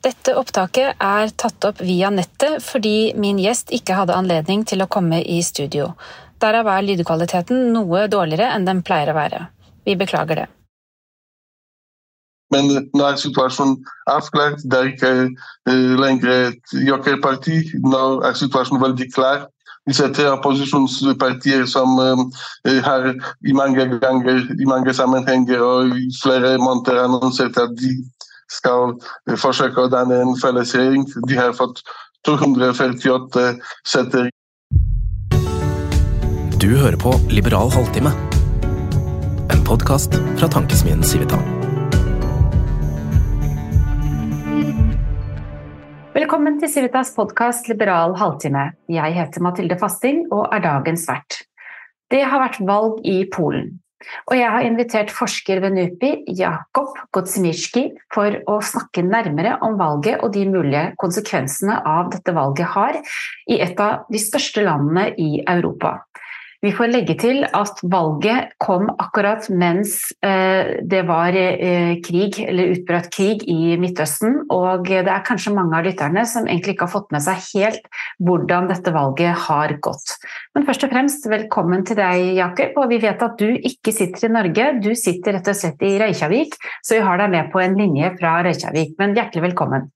Dette opptaket tatt opp via nettet fordi min gjest ikke hadde anledning til å komme i studio. Derav lydkvaliteten noe dårligere enn den pleier å være. Vi beklager det. Men nå situasjonen avklart, det ikke lenger et jokerparti, nå situasjonen veldig klar. Disse tre opposisjonspartier som har i mange ganger, i mange sammenhenger og i flere måneder annonsert at de skal forsøke å danne en felles regjering. De har fått 248 setter. Du hører på Liberal halvtime, en podcast fra tankesmien Civita. Velkommen til Civitas podcast Liberal halvtime. Jeg heter Mathilde Fasting og dagens vert. Det har vært valg i Polen, og jeg har invitert forsker ved NUPI, Jakub Godzimierski, for å snakke nærmere om valget og de mulige konsekvensene av dette valget har i et av de største landene i Europa. Vi får legge til at valget kom akkurat mens det var krig, eller utbrøt krig i Midtøsten, og det kanskje mange av lytterne som egentlig ikke har fått med seg helt hvordan dette valget har gått. Men først og fremst, velkommen til deg, Jakub, og vi vet at du ikke sitter i Norge, du sitter rett og slett i Reykjavik, så vi har deg med på en linje fra Reykjavik, men hjertelig velkommen.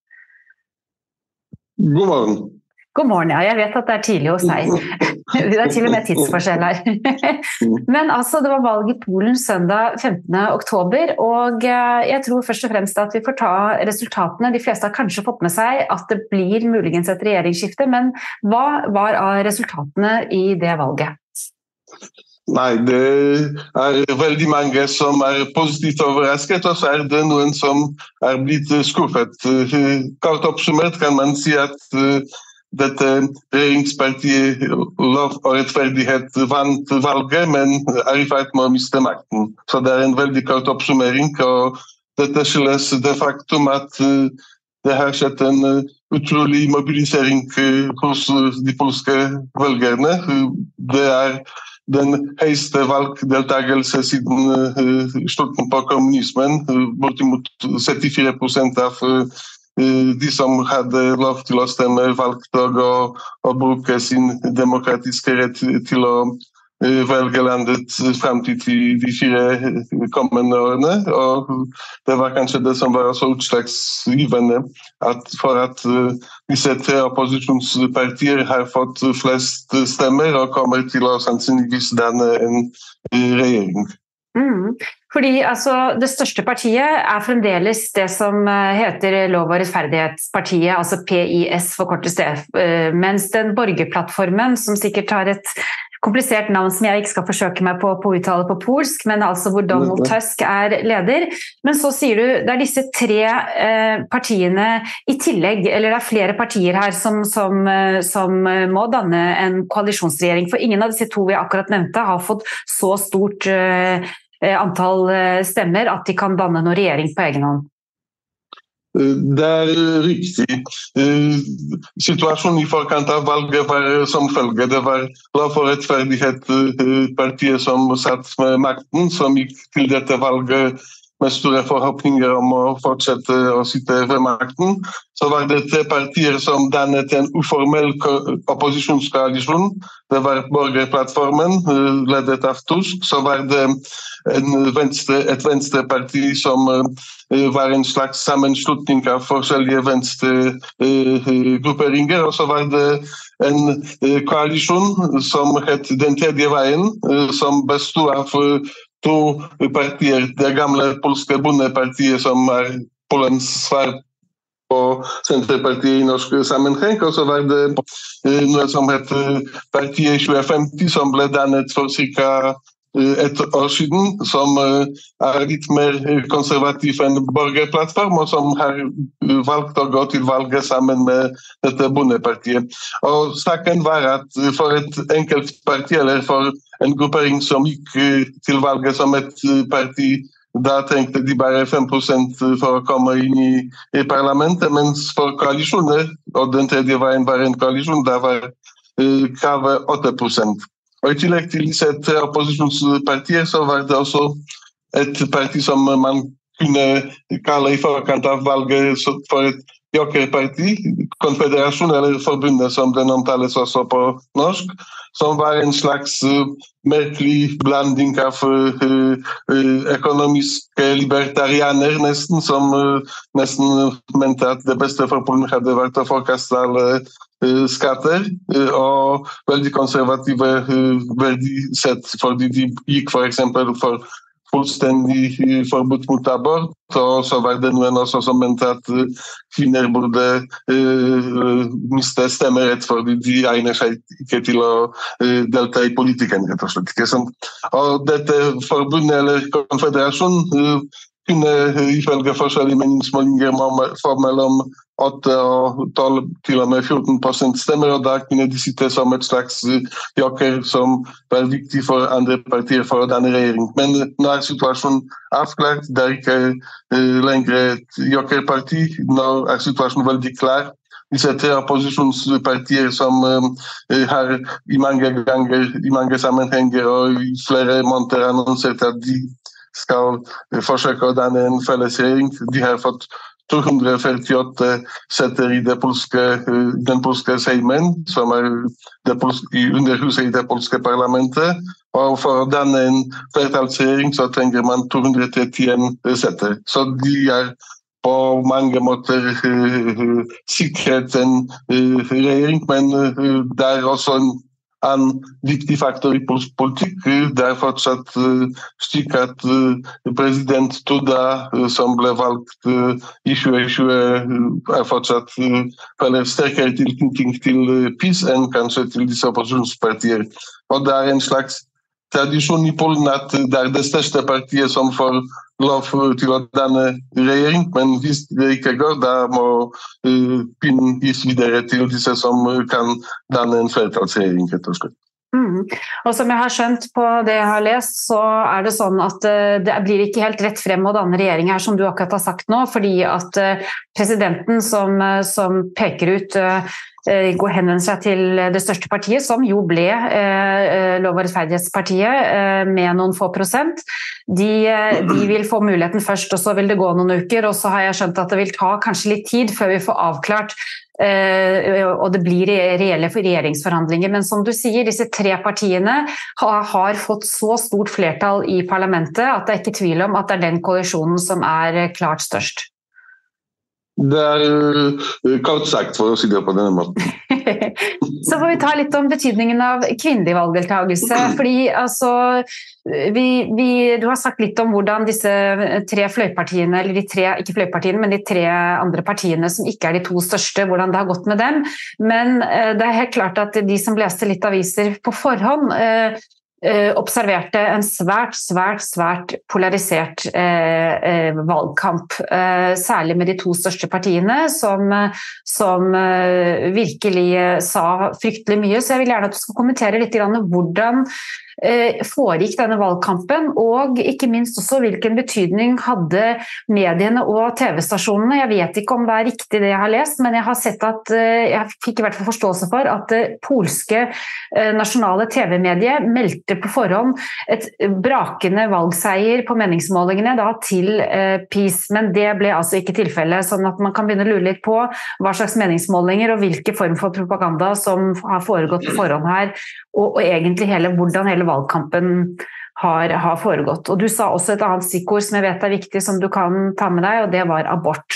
God morgen. God morgen, ja. Jeg vet at det tidlig hos deg. Det til og med tidsforskjell her. Men altså, det var valg i Polen søndag 15. oktober, og jeg tror først og fremst at vi får ta resultatene. De fleste har kanskje fått med seg at det blir muligens et regjeringsskifte, men hva var resultatene i det valget? Nei, det veldig mange som positivt overrasket, og så det noen som blitt skuffet. Kort oppsummert kan man si at dette regjeringspartiet Lov og rettferdighet vant valget, men i ferd med å miste makten. Så det en veldig kort oppsummering, og dette skyldes det faktum at det har skjedd en utrolig mobilisering hos de polske velgerne. Det den høyeste valgdeltagelse siden slutten på kommunismen, bortimot 74% av de som hadde lov til å stemme valgte å bruke sin demokratiske rett til å velge landet fremtid i de 4 kommende årene, og det var kanskje det som var så utslagsgivende for at disse 3 opposisjonspartier har fått flest stemmer og kommer til å sannsynligvis danne en regjering. Fordi altså, det største partiet fremdeles det som heter Lov- og rettferdighetspartiet, altså PIS forkortes det, mens den borgerplattformen, som sikkert har et komplisert navn som jeg ikke skal forsøke meg på å uttale på polsk, men altså hvor Donald Tusk leder. Men så sier du, det disse 3 partiene i tillegg, eller det flere partier her som må danne en koalisjonsregjering, for ingen av disse 2 vi akkurat nevnte har fått så stort antall stemmer at de kan danne noen regjering på egen hånd. Det riktig. Situasjonen i forkant av valget var som følge. Det var Lov og rettferdighet partiet som satt med makten, som gikk til dette valget med store forhåpninger om å fortsette å sitte ved makten. Så var det 3 partier som dannet en uformell opposisjonskoalisjon. Det var borgerplattformen, ledet av Tusk. Så var det et venstreparti som var en slags sammenslutning av forskjellige venstre grupperinger. Og så var det en koalisjon som het Den tredje veien, som bestod av 2 partier, det gamle polske bondepartiet som Polens svar på Senterpartiet i norsk sammenheng, og så var det noe som heter Partiet 2050, som ble dannet for ca. 1 år siden, som litt mer konservativ enn borgerplattform, og som har valgt å gå til valget sammen med dette bondepartiet. Og saken var at for et enkelt parti, eller for en gruppering som gikk til valget som et parti, da trengte de bare 5% for å komme inn i parlamentet, mens for koalisjoner, og Den tredje veien var en koalisjon, da var kravet 8%. Og i tillegg til disse 3 opposisjonspartier, så var det også et parti som man kunne kalle i forkant av valget for et Jokerparti, Konfederasjon eller forbundet som det omtales også på norsk, som var en slags merkelig blanding av økonomiske libertarianer nesten, som nesten mente at det beste for Polen hadde vært å forkaste alle skatter, og veldig konservative verdisett, fordi de gikk for eksempel for fullstendig forbud mot abort, og så var det noen også som mente at kvinner burde miste stemmerett fordi de egner seg ikke til å delta i politikken, rett og slett. Og dette forbundet eller konfederasjon kunne ifølge forskjellige meningsmålinger få mellom 8 og 12 til og med 14% stemmer, og da kunne de sitte som et slags joker som var viktig for andre partier for denne regjering. Men nå er situasjonen avklart, det er ikke lenger et jokerparti, nå er situasjonen veldig klar. Disse tre opposisjonspartier som har i mange sammenhenger og i flere måneder annonsert at de skal forsøke å danne en felles regjering. De har fått 248 setter i den polske Sejmen, som er underhuset i det polske parlamentet. Og for å danne en flertallsregjering så trenger man 231 setter. Så de er på mange måter sikret en regjering, men det er også en viktig faktor i polsk politikk. Det er fortsatt slik at president Duda, som ble valgt i 2020, er fortsatt sterkere tilknytning til PiS enn kanskje til disse opposisjonspartier. Og det er en slags tradisjon i Polen at det er det største partiet som får lov til å danne regjering, men hvis det ikke går, da må pinnen gis videre til disse som kan danne en flertallsregjering, rett og slett. Og som jeg har skjønt på det jeg har lest, så er det sånn at det blir ikke helt rett frem å danne regjering her, som du akkurat har sagt nå, fordi at presidenten som peker ut henvender seg til det største partiet, som jo ble Lov- og rettferdighetspartiet med noen få prosent. De vil få muligheten først, og så vil det gå noen uker, og så har jeg skjønt at det vil ta kanskje litt tid før vi får avklart og det blir reelle regjeringsforhandlinger. Men som du sier, disse tre partiene har fått så stort flertall i parlamentet at det er ikke tvil om at det er den koalisjonen som er klart størst. Det er kort sagt, for å si det på denne måten. Så får vi ta litt om betydningen av kvinnelig valgdeltagelse, fordi altså, du har sagt litt om hvordan disse tre fløypartiene, eller ikke fløypartiene, men de tre andre partiene som ikke er de to største, hvordan det har gått med dem. Men det er helt klart at de som leste litt aviser på forhånd, observerte en svært polarisert valgkamp, særlig med de to største partiene som virkelig sa fryktelig mye. Så jeg vil gjerne at du skal kommentere litt grann hvordan foregikk denne valgkampen, og ikke minst også hvilken betydning hadde mediene og TV-stasjonene. Jeg vet ikke om det er riktig det jeg har lest, men jeg har sett at jeg fikk i hvert fall forståelse for at det polske nasjonale TV-mediet meldte på forhånd et brakende valgseier på meningsmålingene da til PiS, men det ble altså ikke tilfellet, sånn at man kan begynne å lure litt på hva slags meningsmålinger og hvilke form for propaganda som har foregått på forhånd her, og egentlig hvordan hele valgkampen har foregått. Og du sa også et annet stikkord som jeg vet er viktig, som du kan ta med deg, og det var abort.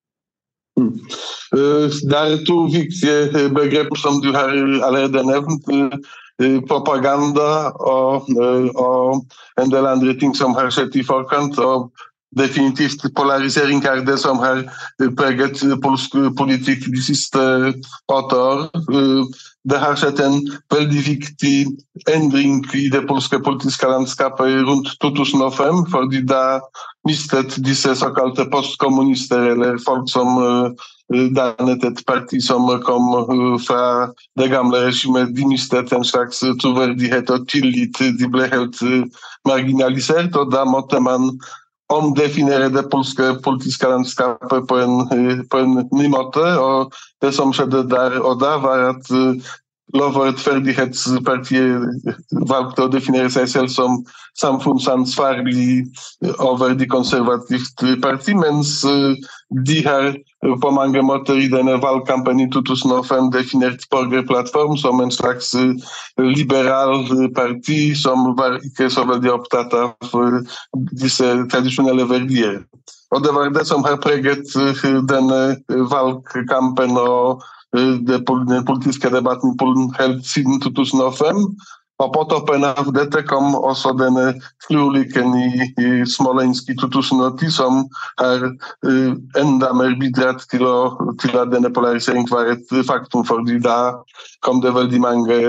Det er to viktige begrep som du har allerede nevnt. Propaganda og en del andre ting som har skjedd i forkant, og definitivt polarisering er det som har preget polsk politikk de siste 8 år. Det har skjedd en veldig viktig endring i det polske politiske landskapet rundt 2005, fordi da mistet disse såkalte postkommunister, eller folk som dannet et parti som kom fra det gamle regimet, de mistet en slags troverdighet og tillit. De ble helt marginalisert, og da måtte man omdefinere det polske politiske landskapet på en ny måte, og det som skjedde der og da var at Lovo-rättfärdighetspartiet valgte å definere seg selv som samfunnsansvarlig over de konservativt parti, mens de har på mange måter i denne valgkampen i 2005 definert borgerplattform som en slags liberal parti som var ikke så veldig opptatt av disse tradisjonelle verdier. Og det var det som har preget denne valgkampen og den politiske debatten i Polen helt siden 2005. Og på toppen av dette kom også denne flyulykken i Smolensk i 2010, som har enda mer bidratt til at denne polariseringen var et faktum, fordi da kom det veldig mange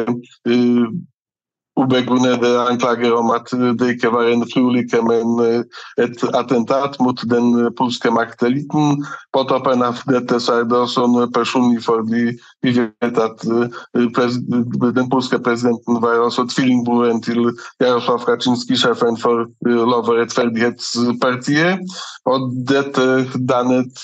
ubegrunnede anklager om at det ikke var en flyulykke, men et attentat mot den polske makteliten. På toppen av dette så det også noe personlig, fordi vi vet at den polske presidenten var også tvillingbroren til Jarosław Kaczynski, sjefen for Lovo-rättfärdighetspartiet, og dette dannet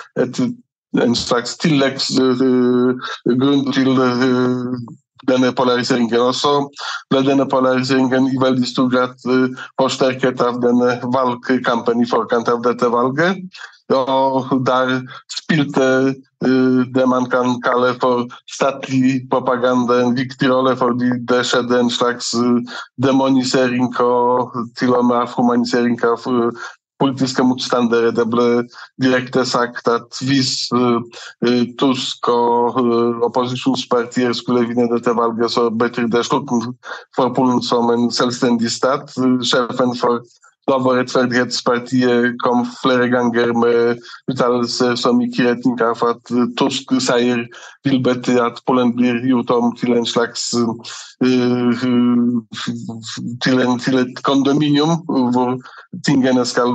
en slags tilleggsgrunn til denne polariseringen. Også ble denne polariseringen i veldig stor grad forsterket av denne valgkampen i forkant av dette valget. Og der spilte det man kan kalle for statlig propaganda en viktig rolle, fordi det skjedde en slags demonisering og til og med avhumanisering av politiske motstandere. Det ble direkte sagt at hvis Tusk og opposisjonspartier skulle vinne dette valget, så betyr det slutten for Polen som en selvstendig stat. Sjefen for Lovo-rättfärdighetspartiet kom flere ganger med uttalelser som gikk i retning av at Tusk seier vil bety at Polen blir gjort om til en slags til et kondominium hvor tingene skal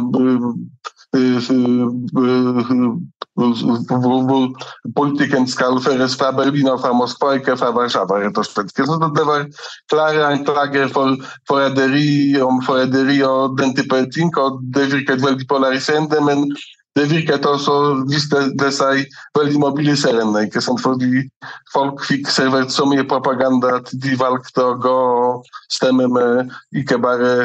hvor politikken skal føres fra Berlin og fra Moskva, ikke fra Warszawa, rett og slett. Så det var klare anklager for forræderi og den type ting, og det virket veldig polariserende, men det virket også, viste det seg veldig mobiliserende, ikke sant? Fordi folk fikk servert så mye propaganda at de valgte å gå og stemme med ikke bare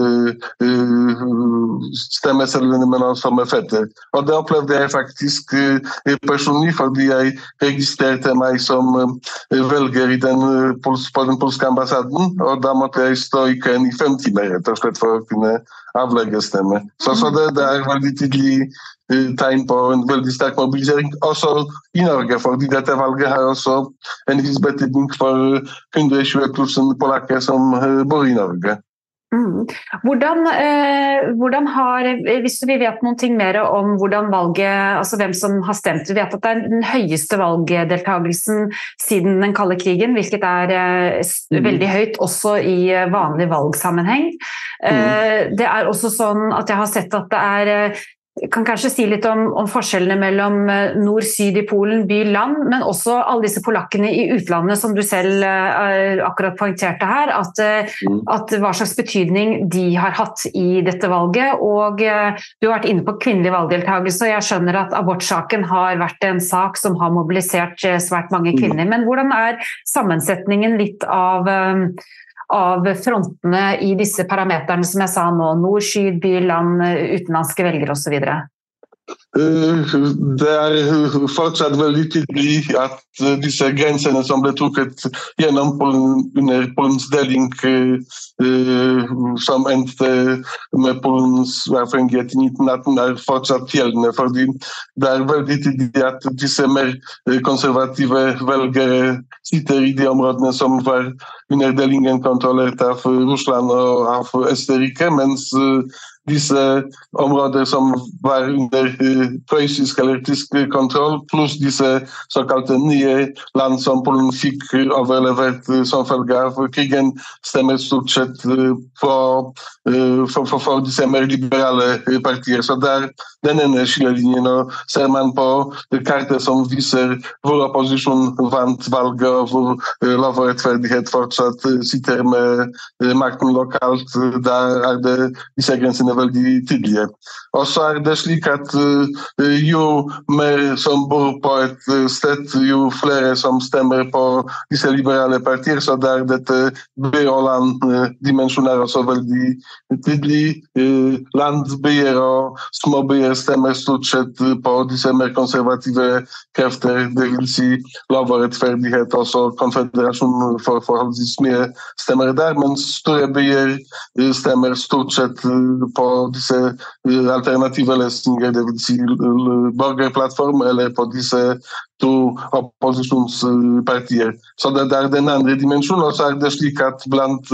stemmesedlene, men også med føtter. Og det opplevde jeg faktisk personlig, fordi jeg registrerte meg som velger på den polske ambassaden, og da måtte jeg stå i køen i 5 timer, rett og slett, for å kunne avlegge stemme. Så det veldig tydelig tegn på en veldig sterk mobilisering, også i Norge, fordi dette valget har også en viss betydning for 120 000 polakker som bor i Norge. Hvordan har, hvis vi vet noen ting mer om hvordan valget, altså hvem som har stemt, vi vet at det den høyeste valgdeltagelsen siden den kalde krigen, hvilket veldig høyt også i vanlig valgsammenheng. Det også sånn at jeg har sett at det kan kanskje si litt om forskjellene mellom nord-syd i Polen, by-land, men også alle disse polakkene i utlandet, som du selv akkurat poengterte her, at hva slags betydning de har hatt i dette valget. Og du har vært inne på kvinnelig valgdeltagelse, og jeg skjønner at abortsaken har vært en sak som har mobilisert svært mange kvinner. Men hvordan sammensetningen litt av frontene i disse parameterne som jeg sa nå, nord, syd, by, land, utenlandske velgere og så videre? Det fortsatt veldig tydelig at disse grensene som ble trukket gjennom Polen under Polens deling som endte med Polens uavhengighet i 1918 fortsatt gjeldende, fordi det veldig tydelig at disse mer konservative velgere sitter i de områdene som var under delingen kontrollert av Russland og av Østerrike, mens disse områder som var under prøyssisk eller tysk kontroll, pluss disse såkalte nye land som Polen fikk overlevert som følge av krigen, stemmer stort sett for disse mer liberale partier. Så denne skillelinjen, og ser man på kartet som viser hvor opposisjonen vant valget, og hvor Lovo-rättfärdighet fortsatt sitter med makten lokalt, der det disse grensene veldig tidlige. Og så det slik at jo mer som bor på et sted, jo flere som stemmer på disse liberale partier, så dette by- og land-dimensjonen også veldig tydelig. Landbyer og småbyer stemmer stort sett på disse mer konservative krefter, det vil si lov og rettferdighet, også konfederasjon for forholdsvis mye stemmer der, mens store byer stemmer stort sett på disse alternative løsninger, det vil si borgerplattform, eller på disse to opposisjonspartier. Så det den andre dimensjonen, og så det slik at blant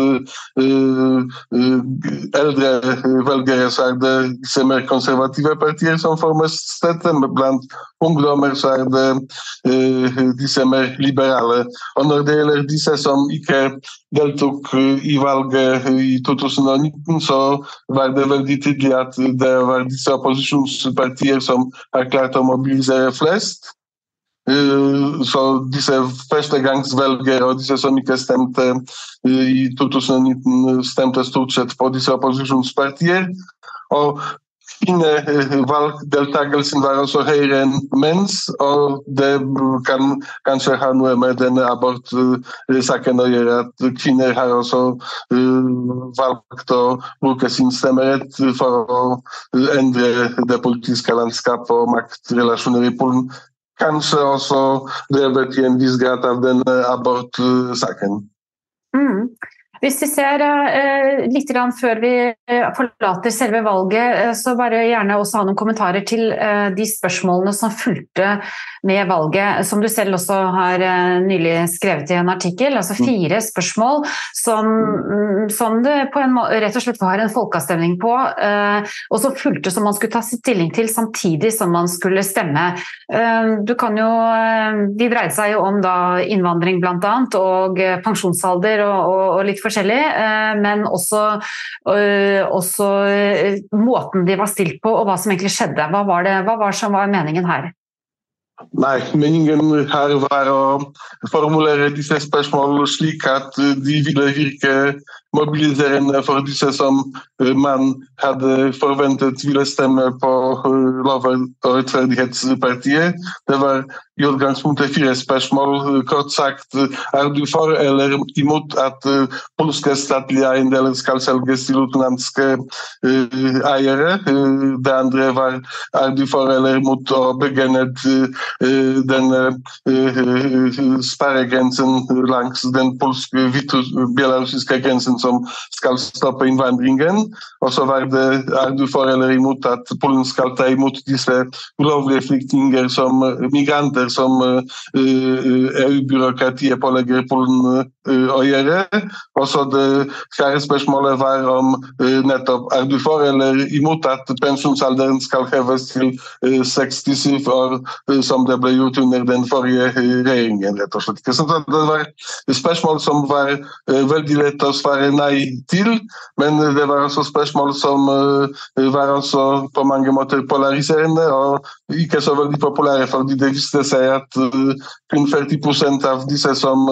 eldre velgere så det disse mer konservative partier som får mest støtte, men blant ungdommer så det disse mer liberale. Og når det gjelder disse som ikke deltok i valget i 2019, så var det veldig tydelig at det var disse opposisjonspartier som klart å mobilisere flest. Så disse førstegangsvelgere og disse som ikke stemte i 2019 stemte stort sett på disse opposisjonspartier. Og valgdeltakelsen var også høyere enn menns, og det kan kanskje ha noe med denne abortsaken å gjøre, at kvinner har også valgt å bruke sin stemmerett for å endre det politiske landskapet og maktrelasjoner i Polen. Kanskje også drevet i en viss grad av denne abortsaken. Hvis vi ser litt før vi forlater selve valget, så bare gjerne også ha noen kommentarer til de spørsmålene som fulgte med valget, som du selv også har nylig skrevet i en artikkel, altså 4 spørsmål som det rett og slett var en folkeavstemning på, og så fulgte som man skulle ta stilling til samtidig som man skulle stemme. De dreide seg jo om da innvandring blant annet, og pensjonsalder og litt forskjellig, men også måten de var stilt på, og hva som egentlig skjedde. Hva var som var meningen her? Nei, meningen her var å formulere disse spørsmål slik at de ville virke mobiliserende for disse som man hadde forventet ville stemme på Lov- og rettferdighetspartiet. Det var i utgangspunktet 4 spørsmål. Kort sagt, du for eller imot at polske statlige eiendeler skal selges til utenlandske eiere? Det andre var, du for eller imot å bygge ned den sperregrensen langs den polsk-belarusiske grensen som skal stoppe innvandringen. Og så var det, du for eller imot at Polen skal ta imot disse ulovlige flyktninger som migranter som EU-byråkratiet pålegger Polen å gjøre. Og så det 4. spørsmålet var om nettopp, du for eller imot at pensjonsalderen skal heves til 67 år, som det ble gjort under den forrige regjeringen, rett og slett. Så det var spørsmål som var veldig lett å svare nei til, men det var også spørsmål som var også på mange måter polariserende og ikke så veldig populære, fordi det viste seg at kun 40% av disse som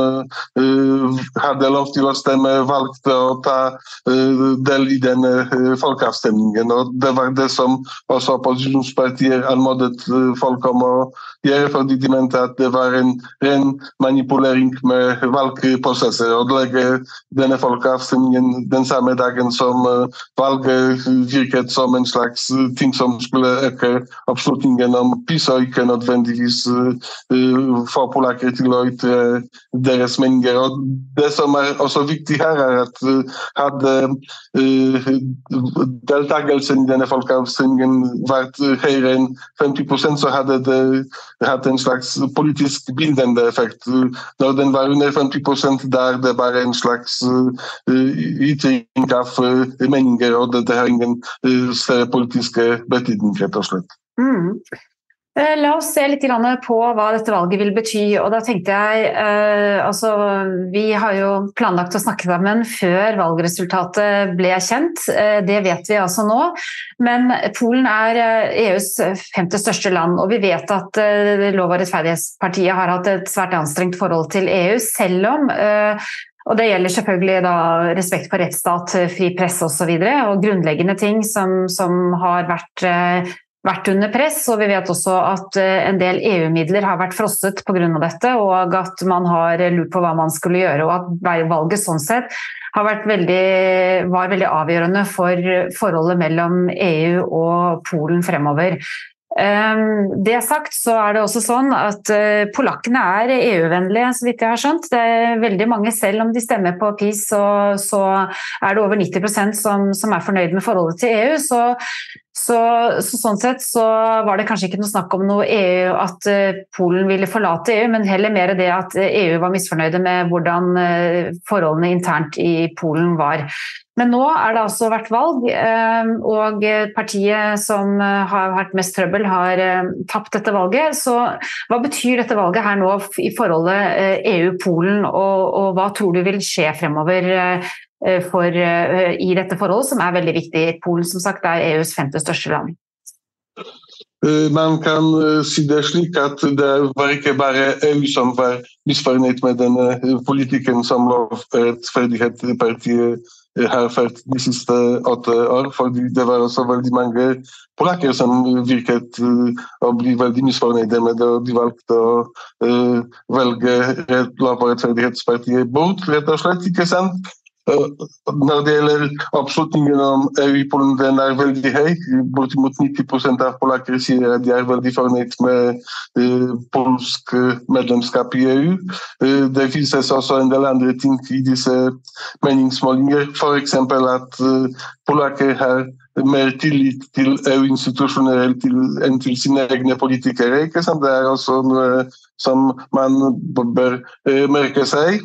hadde lov til å stemme valgte å ta del i denne folkeavstemningen. Og det var det som også opposisjonspartier anmodet folk om å gjøre, fordi de mente at det var en ren manipulering med valgprosesser. Og legge denne folkeavstemningen den samme dagen som valget virket som en slags ting som skulle øke oppslutningen om PiS, og ikke nødvendigvis få polakker til å ytre deres meninger. Og det som også viktig her at hadde deltakelsen i denne folkeavstemningen vært høyere enn 50%, så hadde det hatt en slags politisk bindende effekt. Når den var under 50%, der det bare en slags ytring av meninger, og det har ingen større politiske betydning, rett og slett. La oss se litt på hva dette valget vil bety, og da tenkte jeg, vi har jo planlagt å snakke sammen før valgresultatet ble kjent, det vet vi altså nå, men Polen EUs 5. største land, og vi vet at Lov- og rettferdighetspartiet har hatt et svært anstrengt forhold til EU, selv om Og det gjelder selvfølgelig da respekt for rettsstat, fri presse og så videre, og grunnleggende ting som har vært under press, og vi vet også at en del EU-midler har vært frosset på grunn av dette, og at man har lurt på hva man skulle gjøre, og at valget sånn sett var veldig avgjørende for forholdet mellom EU og Polen fremover. Det sagt så det også sånn at polakkene EU-vennlige, så vidt jeg har skjønt. Det veldig mange, selv om de stemmer på PiS, så det over 90% som fornøyd med forholdet til EU, så sånn sett så var det kanskje ikke noe snakk om noe EU, at Polen ville forlate EU, men heller mer det at EU var misfornøyde med hvordan forholdene internt i Polen var. Men nå det altså vært valg, og partiet som har vært mest trøbbel har tapt dette valget. Så hva betyr dette valget her nå i forholdet EU-Polen, og hva tror du vil skje fremover i dette forholdet, som veldig viktig? Polen, som sagt, EUs 5. største land. Man kan si det slik at det var ikke bare EU som var misfornøyd med denne politikken som Lovrettferdighetspartiet har ført de siste 8 år, fordi det var også veldig mange polakker som virket å bli veldig misfornøyde med det, og de valgte å velge Lovrettferdighetspartiet bort, rett og slett, ikke sant? Når det gjelder oppslutningen om EU i Polen, den veldig høy. Bortimot 90% av polakker sier at de veldig fornøyd med polsk medlemskap i EU. Det vises også en del andre ting i disse meningsmålinger, for eksempel at polakker har mer tillit til EU-institusjoner enn til sine egne politikere, ikke sant? Det også noe som man bør merke seg.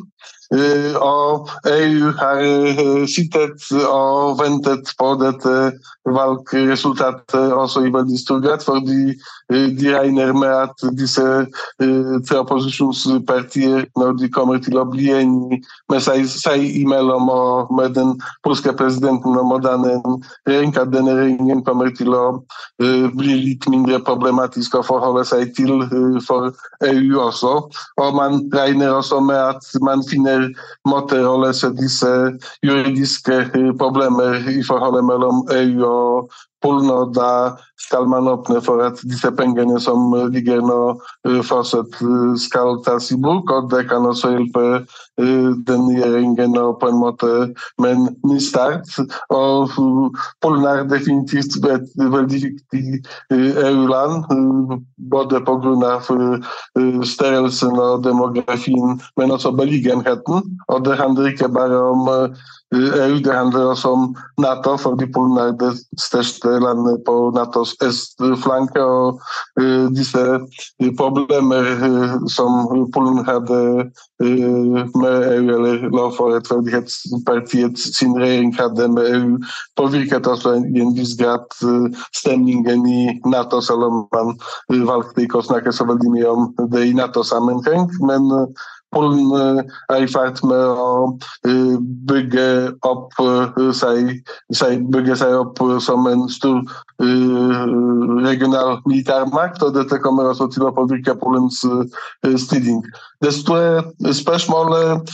Og EU har sittet og ventet på dette valgresultatet også i veldig stor grad, fordi de regner med at disse 3 opposisjonspartier, når de kommer til å bli enige med seg imellom og med den polske presidenten om å danne en regjering, at denne regjeringen kommer til å bli litt mindre problematisk å forholde seg til for EU også. Og man regner også med at man finner måter å løse disse juridiske problemer i forholdet mellom EU og Polen, og da skal man åpne for at disse pengene som ligger nå fortsatt skal tas i bruk, og det kan også hjelpe den regjeringen på en måte med en ny start. Og Polen definitivt et veldig viktig EU-land, både på grunn av størrelsen og demografien, men også beliggenheten, og det handler ikke bare om EU, det handler også om NATO, fordi Polen det største landet på NATOs østflanke, og disse problemer som Polen hadde med EU, eller Lovrettferdighetspartiet sin regjering hadde med EU, påvirket også i en viss grad stemningen i NATO, selv om man valgte ikke å snakke så veldig mye om det i NATO-sammenheng, men Polen i ferd med å bygge seg opp som en stor regional militærmakt, og dette kommer også til å påvirke Polens stilling. Det store spørsmålet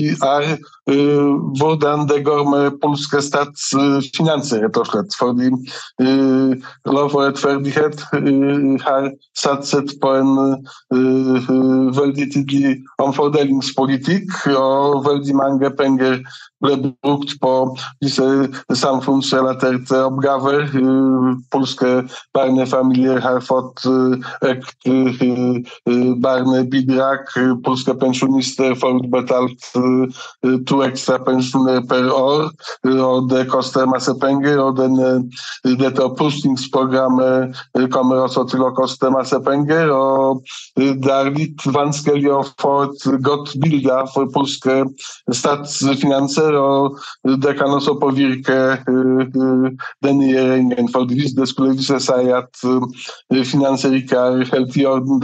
hvordan det går med polske statsfinanser, rett og slett, fordi Lovrettferdighet har satset på en veldig tydelig omfordelingspolitikk, og veldig mange penger ble brukt på disse samfunnsrelaterte oppgaver. Polske barnefamilier har fått økt barnebidrag, polske pensjonister får utbetalt 2 ekstra pensjoner per år, og det koster masse penger, og dette opprustningsprogrammet kommer også til å koste masse penger, og det litt vanskelig å få et godt bilde for polske statsfinanser, og det kan også påvirke denne regjeringen, for hvis det skulle vise seg at finanser ikke helt i orden,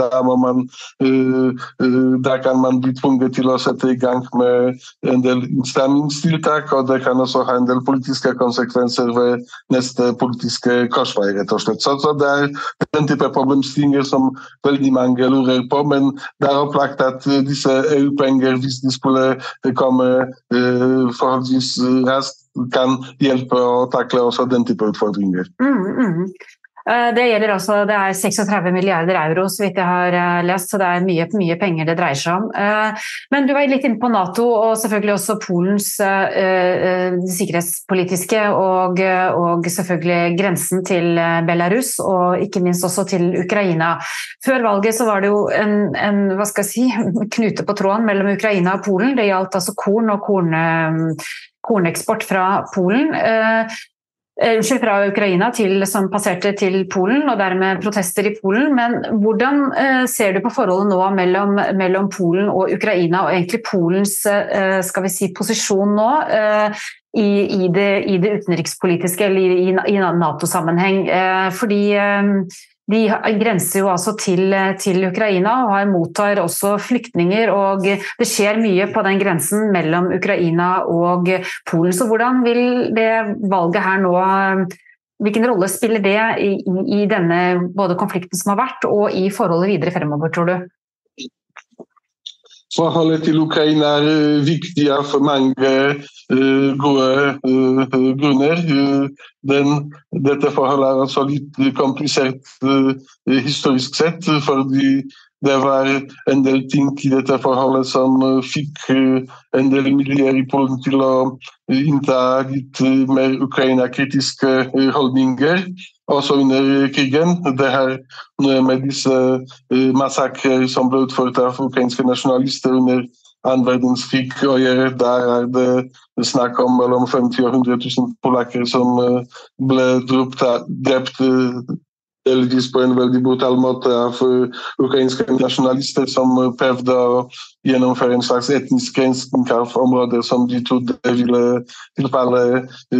da kan man bli tvunget til å sette i gang med en del innstrammingstiltak, og det kan også ha en del politiske konsekvenser ved neste politiske korsvei, rett og slett. Så det den type problemstillinger som veldig mange lurer på, men det opplagt at disse EU-penger, hvis de skulle komme forholdsvis raskt, kan hjelpe å takle også den type utfordringer. Det gjelder også, det 36 milliarder euro, så vidt jeg har lest, så det mye penger det dreier seg om. Men du var litt inne på NATO, og selvfølgelig også Polens sikkerhetspolitiske, og selvfølgelig grensen til Belarus, og ikke minst også til Ukraina. Før valget så var det jo en hva skal jeg si, knute på tråden mellom Ukraina og Polen. Det gjaldt altså korn og korneksport fra Polen. Fra Ukraina som passerte til Polen, og dermed protester i Polen. Men hvordan ser du på forholdet nå mellom Polen og Ukraina, og egentlig Polens skal vi si, posisjon nå i det utenrikspolitiske eller i NATO-sammenheng? Fordi de grenser jo altså til Ukraina og mottar også flyktninger, og det skjer mye på den grensen mellom Ukraina og Polen. Så hvordan vil det valget her nå, hvilken rolle spiller det i denne både konflikten som har vært, og i forholdet videre fremover, tror du? Forholdet til Ukraina viktig av mange gode grunner. Dette forholdet også litt komplisert historisk sett, fordi det var en del ting i dette forholdet som fikk en del miljøer i Polen til å innta litt mer Ukraina-kritiske holdninger. Også under krigen. Det her med disse massakrer som ble utført av ukrainske nasjonalister under annen verdenskrig å gjøre. Der det snakk om mellom 50 og 100 000 polakker som ble drept delvis på en veldig brutal måte av ukrainske nasjonalister som prøvde å gjennomføre en slags etnisk rensing av områder som de trodde ville tilfalle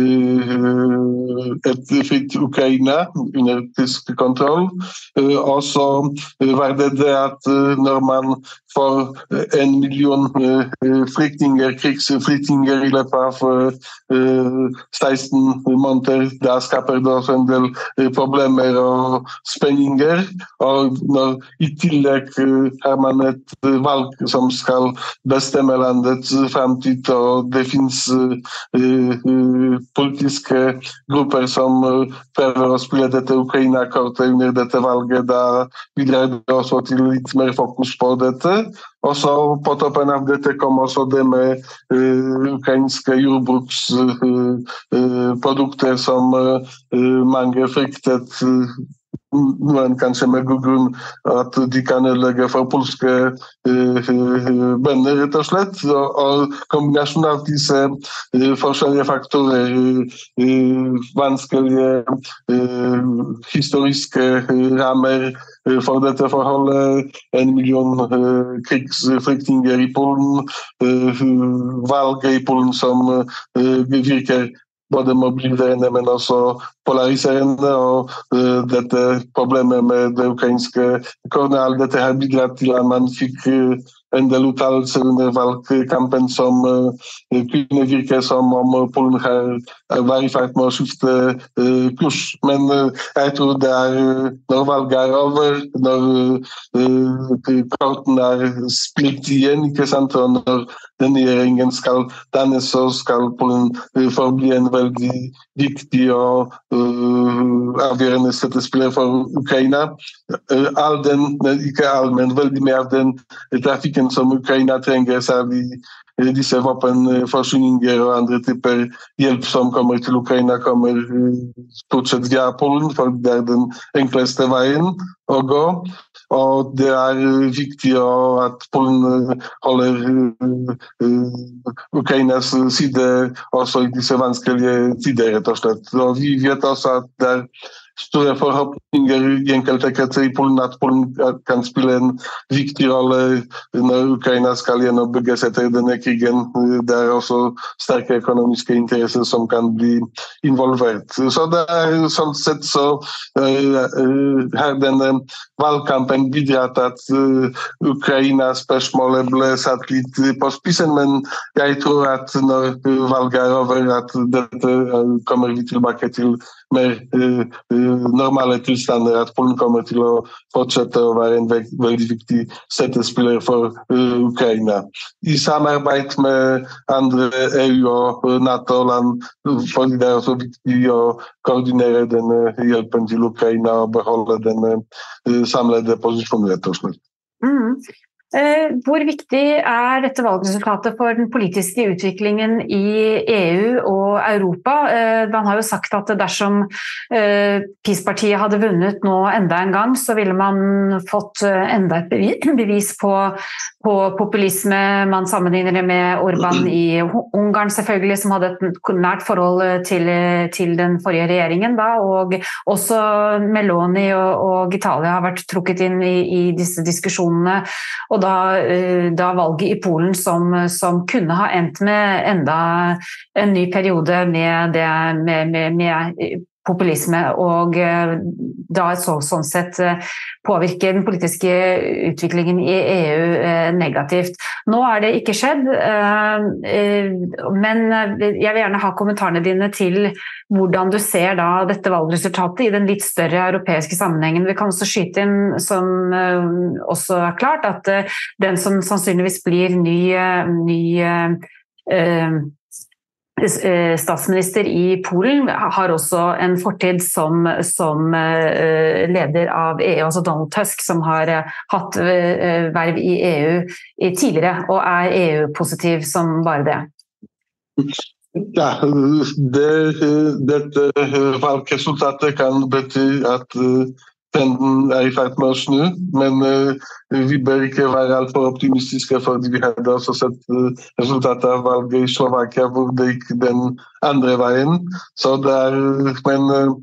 et fritt Ukraina under tysk kontroll. Og så var det at når man får 1 million krigsflyktninger i løpet av 16 måneder, da skaper det også en del problemer og spenninger. Og når i tillegg har man et valg som skal bestemme landets fremtid, og det finnes politiske grupper som prøver å spille dette Ukraina-kortet under dette valget, da bidrar det også til litt mer fokus på dette. Og så på toppen av dette kom også det med ukrainske jordbruksprodukter som mange fryktet, men kanskje med god grunn at de kan ødelegge for polske bønder, rett og slett. Og kombinasjonen av disse forskjellige faktorer, vanskelige historiske rammer for dette forholdet, 1 million krigsflyktninger i Polen, valget i Polen som virker både mobiliserende, men også polariserende, og dette problemet med det ukrainske kornet, dette har bidratt til at man fikk en del uttalelser under valgkampen som kunne virke som om Polen var i ferd med å skifte kurs. Men jeg tror det når valget over, når korten spilt igjen, ikke sant, og når den regjeringen skal dannes, så skal Polen forbli en veldig viktig og avgjørende støttespiller for Ukraina. Ikke all, men veldig mye av den trafikken som Ukraina trenger, særlig disse våpenforsyninger og andre typer hjelp som kommer til Ukraina, kommer stort sett via Polen, for det den enkleste veien å gå. Og det viktig at Polen holder Ukrainas side også i disse vanskelige tider, rett og slett. Og vi vet også at det stora förhoppningar i enkelte kretser i Polen att Polen kan spela en viktig roll när Ukraina ska genombyggas efter den här krigen. Det är också starka ekonomiska intressen som kan bli involverat. Så där sånt sätt så har den valkampen bidragit att Ukrainas spörsmål blev satt lite på spisen, men jag tror att när valet är över att det kommer vi tillbaka till mer normala tillstånd, att Polen kommer till att fortsätta att vara en väldigt viktig sättespelare för Ukraina. I samarbete med andra EU och NATO-land för det är så viktigt att koordinera den hjälpen till Ukraina och behålla den samlade positionen rätt och slett. Hvor viktig dette valgresultatet for den politiske utviklingen i EU og Europa? Man har jo sagt at dersom PiS-partiet hadde vunnet nå enda en gang, så ville man fått enda et bevis på populisme. Man sammenligner det med Orbán i Ungarn selvfølgelig, som hadde et nært forhold til den forrige regjeringen da, og også Meloni og Italia har vært trukket inn i disse diskusjonene, og da valget i Polen som kunne ha endt med enda en ny periode med populisme, og da sånn sett påvirker den politiske utviklingen i EU negativt. Nå det ikke skjedd, men jeg vil gjerne ha kommentarene dine til hvordan du ser da dette valgresultatet i den litt større europeiske sammenhengen. Vi kan også skyte inn, som også klart, at den som sannsynligvis blir ny statsminister i Polen har også en fortid som leder av EU, altså Donald Tusk, som har hatt verv i EU tidligere og EU-positiv som bare det. Ja, dette valgresultatet kan bety at trenden i ferd med å snu, men vi bør ikke være alt for optimistiske, fordi vi hadde også sett resultatet av valget i Slovakia, hvor det gikk den andre veien. Så men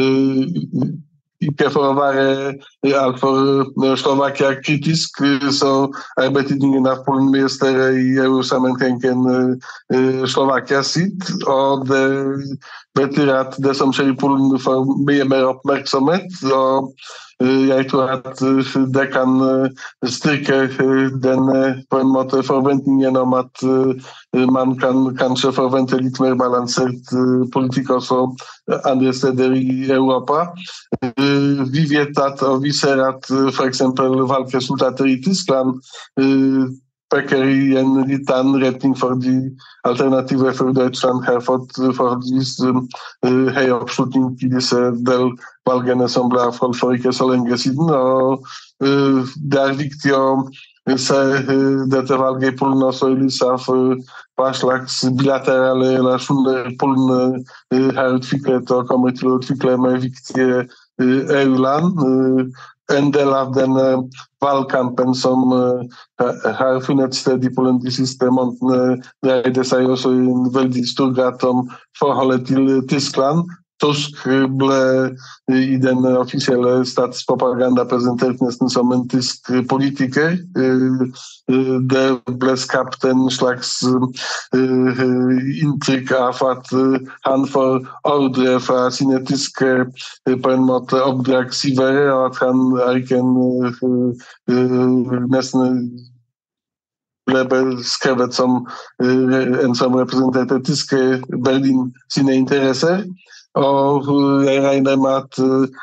ikke for å være alt for Slovakia kritisk, så betydningen av Polen mye større i EU-sammenheng enn Slovakia sitt, og det betyr at det som skjer i Polen får mye mer oppmerksomhet, og jeg tror at det kan styrke den på en måte forventningen om at man kan kanskje forvente litt mer balansert politikk også andre steder i Europa. Vi vet at, og vi ser at for eksempel valgresultater i Tyskland peker i en litt annen retning, fordi alternativet for Deutschland har fått forholdsvis høy oppslutning i disse delvalgene som ble avholdt for ikke så lenge siden, og det viktig å se dette valget i Polen også i lys av hva slags bilaterale relasjoner Polen har utviklet og kommer til å utvikle med viktige EU-land. En del av den valgkampen som har funnet sted i Polen de siste månedene dreide seg også i en veldig stor grad om forholdet til Tyskland. Tusk ble i den offisielle statspropaganda presentert nesten som en tysk politiker. Det ble skapt en slags inntrykk av at han får ordre fra sine tyske på en måte oppdragsgivere, og at han ikke nesten ble beskrevet som en som representerte tyske Berlin sine interesser. Og jeg regner med at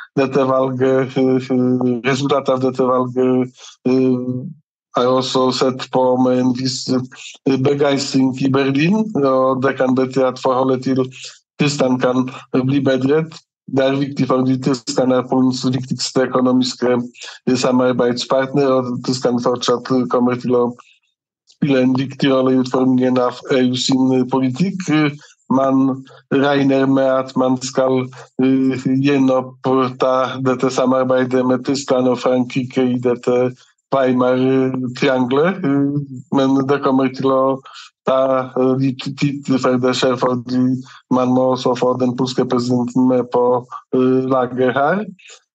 resultatet av dette valget også sett på med en viss begeistring i Berlin, og det kan bety at forholdet til Tyskland kan bli bedret. Det viktig fordi Tyskland Polens viktigste økonomiske samarbeidspartner, og Tyskland fortsatt kommer til å spille en viktig rolle i utformingen av EU sin politikk. Man regner med at man skal gjenoppta dette samarbeidet med Tyskland og Frankrike i dette Weimar-triangelet, men det kommer til å ta litt tid før det skjer, fordi man må også få den polske presidenten med på laget her.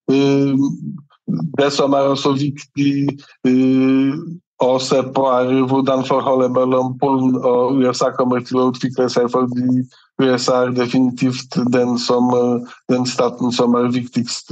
Det som også viktig å se på hvordan forholdet mellom Polen og USA kommer til å utvikle seg, fordi USA definitivt den staten som viktigst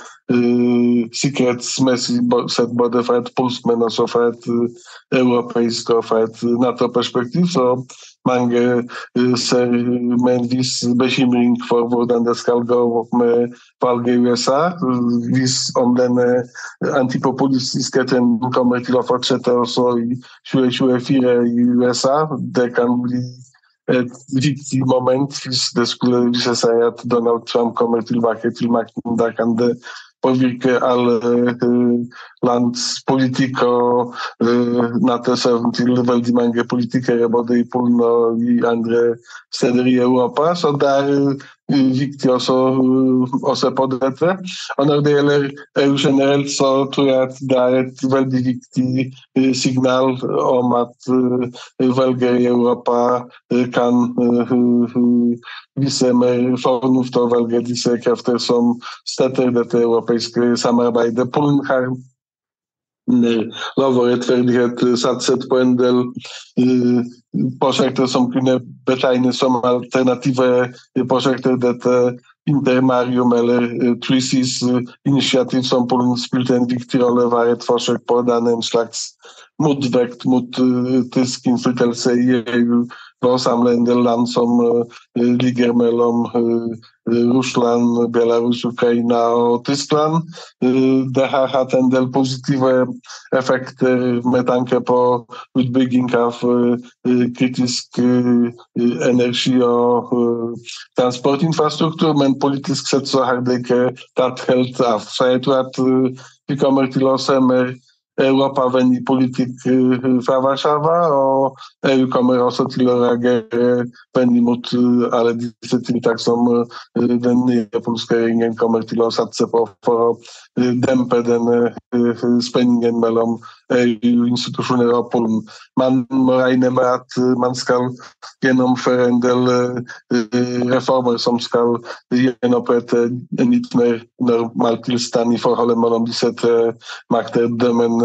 sikkerhetsmessig sett, både fra et polsk, men også fra et europeisk og fra et NATO-perspektiv. Så mange ser med en viss bekymring for hvordan det skal gå med valget i USA. Hvis om denne antipopulistiske trenden kommer til å fortsette også i 2024 i USA, det kan bli et viktig moment hvis det skulle vise seg at Donald Trump kommer tilbake til makten. Da kan det påvirke alle lands politikk og nattesøvn til veldig mange politikere, både i Polen og i andre steder i Europa. Så det viktig også å se på dette. Og når det gjelder EU generelt, så tror jeg at det et veldig viktig signal om at velgere i Europa kan vise mer fornuft og velge disse krefter som støtter dette europeiske samarbeidet. Polen har lov og rettferdighet satset på en del prosjekter som kunne betegnes som alternative prosjekter. Dette Intermarium eller Three Seas initiativ som Polen spilte en viktig rolle, var et forsøk på å danne en slags motvekt mot tysk innflytelse i EU, for å samle en del land som ligger mellom Russland, Belarus, Ukraina og Tyskland. Det har hatt en del positive effekter med tanke på utbygging av kritisk energi- og transportinfrastruktur, men politisk sett så har det ikke tatt helt av. Så jeg tror at vi kommer til å se mer europavennlig politikk fra Warszawa, og EU kommer også til å reagere vennlig mot alle disse tiltak som den nye polske regjeringen kommer til å satse på for å dempe denne spenningen mellom EU-institusjoner og Polen. Man må regne med at man skal gjennomføre en del reformer som skal gjenopprette en litt mer normal tilstand i forholdet mellom disse makter, men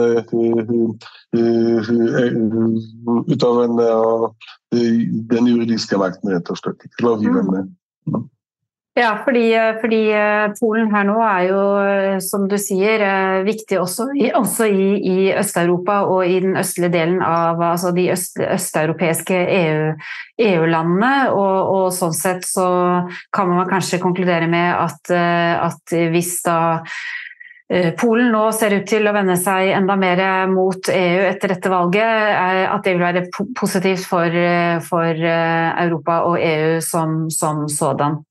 utøvende og den juridiske makten, rett og slett, lovgivende. Ja, fordi Polen her nå jo, som du sier, viktig også i Øst-Europa og i den østlige delen av altså de østeuropeiske EU-landene, og sånn sett så kan man kanskje konkludere med at hvis da Polen nå ser ut til å vende seg enda mer mot EU etter dette valget, at det vil være positivt for Europa og EU som sådan.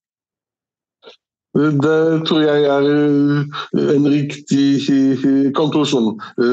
Det tror jeg en riktig konklusjon.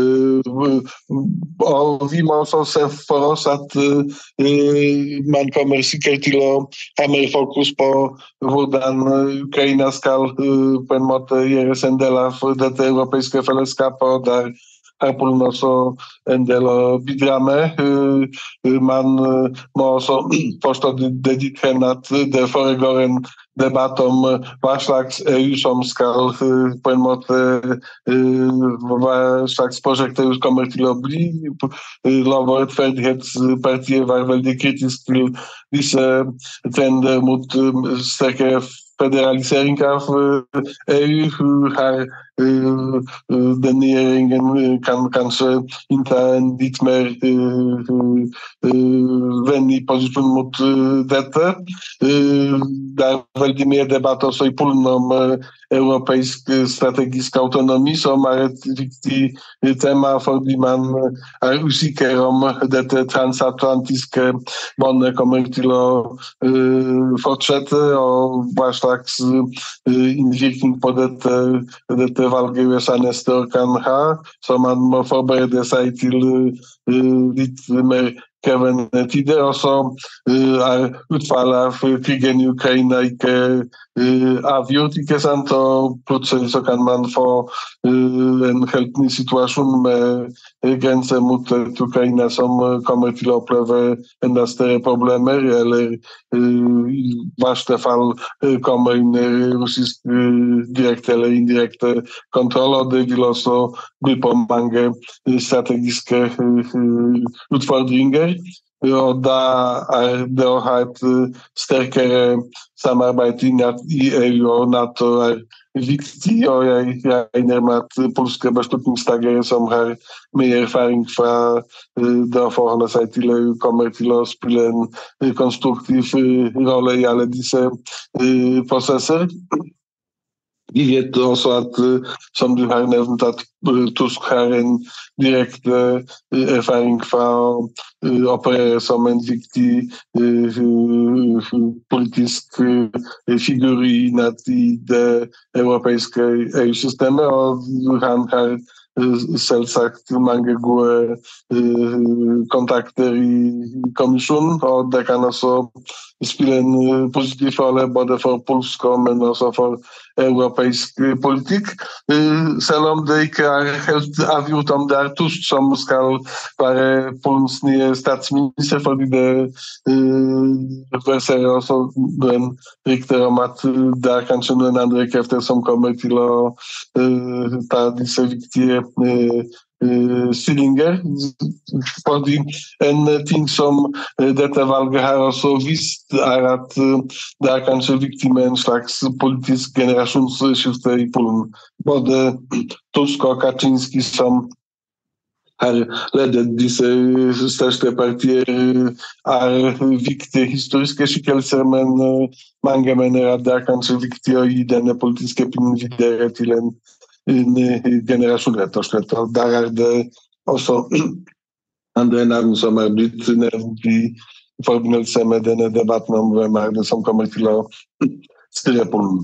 Og vi må også se for oss at man kommer sikkert til å ha mer fokus på hvordan Ukraina skal på en måte gjøres en del av dette europeiske fellesskapet, og der har Polen også en del å bidra med. Man må også forstå det dit hen at det foregår en debatt om hva slags EU som skal på en måte hva slags prosjekter kommer til å bli. Lov- og rettferdighetspartiet var veldig kritisk til disse trender mot sterkere federalisering av EU. Her den regjeringen kan kanskje innta en litt mer vennlig posisjon mot dette. Det veldig mye debatt også i Polen om europeisk strategisk autonomi, som et viktig tema fordi man usikker om dette transatlantiske båndet kommer til å fortsette, og hva slags innvirkning på dette valget i USA neste år kan ha. Så man må forberede seg til litt mer krevende tider, og så utfallet av krigen I Ukraina ikke avgjort, ikke sant, og plutselig så kan man få en helt ny situasjon med grenser mot Ukraina som kommer til å oppleve enda større problemer, eller I verste fall kommer inn russisk direkte eller indirekte kontroll, og det vil også by på mange strategiske utfordringer. Og da det å ha et sterkere samarbeid I EU og NATO viktig, og jeg regner med at polske beslutningstagere som har mye erfaring fra det å forholde seg til EU kommer til å spille en konstruktiv rolle I alle disse prosesser. Vi vet også at, som du har nevnt, at Tusk har en direkte erfaring fra å operere som en viktig politisk figur I det europeiske EU-systemet, og han har selvsagt mange gode kontakter I kommisjonen, og det kan også spille en positiv rolle både for polsk, men også for europeisk politikk. Selv om det ikke helt avgjort om det Tusk som skal være Polens nye statsminister, fordi det verserer også den rykter om at det kanskje noen andre krefter som kommer til å ta disse viktige stillinger, fordi en ting som dette valget har også vist at det kanskje viktig med en slags politisk generasjonsskifte I Polen. Både Tusk og Kaczynski som har ledet disse største partier viktige historiske skikkelser, men mange mener at det kanskje viktig å gi denne politiske pinnen videre til en generasjon rett og slett. Og der det også andre navn som blitt nevnt I forbindelse med denne debatten om hvem det som kommer til å styre Polen.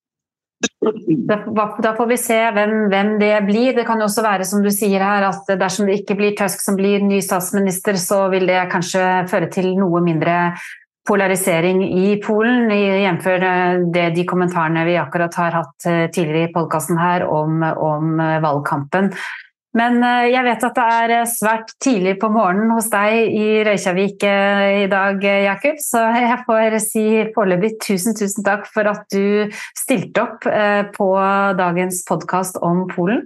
Da får vi se hvem det blir. Det kan jo også være, som du sier her, at dersom det ikke blir Tusk som blir ny statsminister, så vil det kanskje føre til noe mindre polarisering I Polen, jevnfør de kommentarene vi akkurat har hatt tidligere I podcasten her om valgkampen. Men jeg vet at det svært tidlig på morgenen hos deg I Reykjavik I dag, Jakub, så jeg får si foreløpig tusen takk for at du stilte opp på dagens podcast om Polen.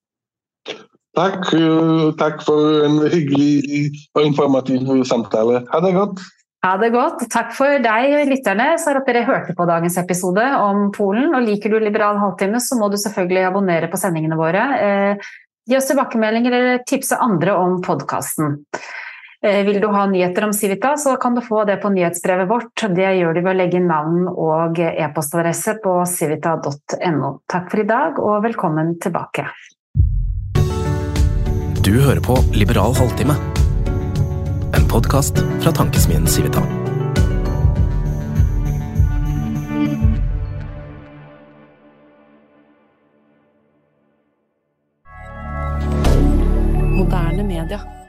Takk for en hyggelig og informativ samtale. Ha det godt! Ha det godt. Takk for deg, lytterne, så at dere hørte på dagens episode om Polen. Og liker du Liberal halvtime, så må du selvfølgelig abonnere på sendingene våre. Gi oss tilbakemeldinger eller tipse andre om podcasten. Vil du ha nyheter om Civita, så kan du få det på nyhetsbrevet vårt. Det gjør du ved å legge navn og e-postadresse på civita.no. Takk for I dag, og velkommen tilbake. Du hører på Liberal halvtime. En podcast fra Tankesmien Civita. Moderne media.